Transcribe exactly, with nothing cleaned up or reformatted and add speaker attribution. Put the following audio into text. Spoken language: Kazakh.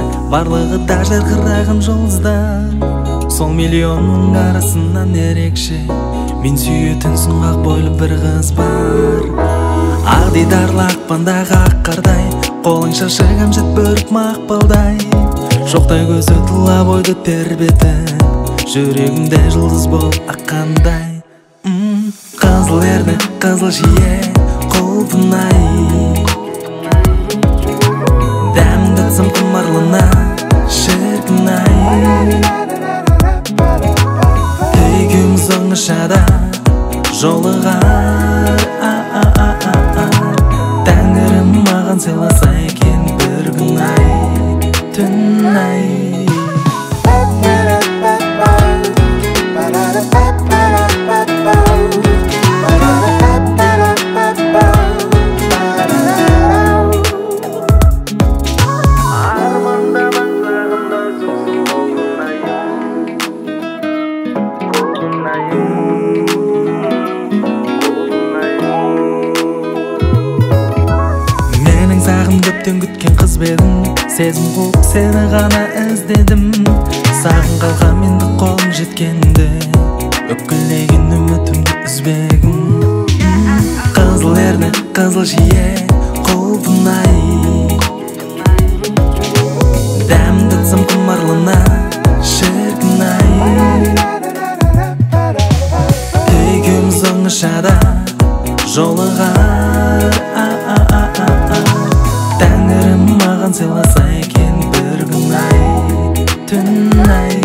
Speaker 1: барлығы да жарқыраған жұлдыздар. Сол миллионның арасынан ерекше мен сүйетін сұңғақ бойлы бір қыз бар. Ақ дидарлы ақпандағы ақ қардай, қолың шашығам жет бөрік мақпалдай. Шоқтай көзі тұла бойды тербетіп, жүрегімде жұлдыз болып аққандай. Қызыл ерні, қызыл жие құлпынай, дәмдітсім құмарлына шіркін-ай. Екеуміз оңашада жолығар, Тәңірім маған сыйласа екен бір күн ай, түн ай. Менің сағым көптен күткен қыз бедің, сезім қуып сені ғана іздедім. Сағын қалған менді қолым жеткенде, өкілеген үмітімді үзбегім. Қызыл ерні, қызыл жие құлпынай, дәмдітсім құмарлына шіркін-ай. Екеуміз оңашада жолығар, Тәңірім маған сыйласа екен бір күн ай, түн ай.